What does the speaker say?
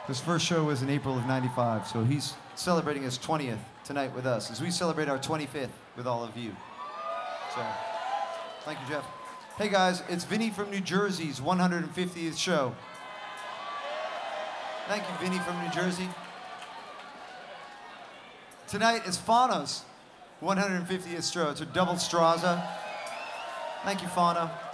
His first show was in April of '95, so he's celebrating his 20th tonight with us as we celebrate our 25th with all of you. So, thank you, Jeff. Hey guys, it's Vinny from New Jersey's 150th show. Thank you, Vinny from New Jersey. Tonight is Fauna's 150th show. It's a double Straza. Thank you, Fauna.